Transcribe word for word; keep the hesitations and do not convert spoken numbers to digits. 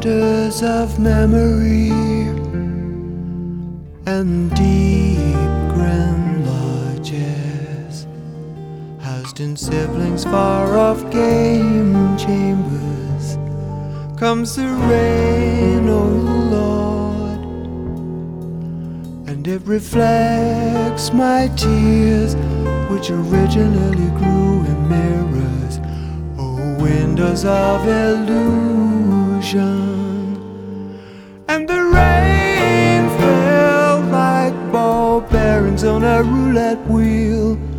waters of memory and deep grand lodges, housed in siblings far off game chambers, comes the rain, O Lord, and it reflects my tears, which originally grew in mirrors, oh, windows of illusion. And the rain fell like ball bearings on a roulette wheel,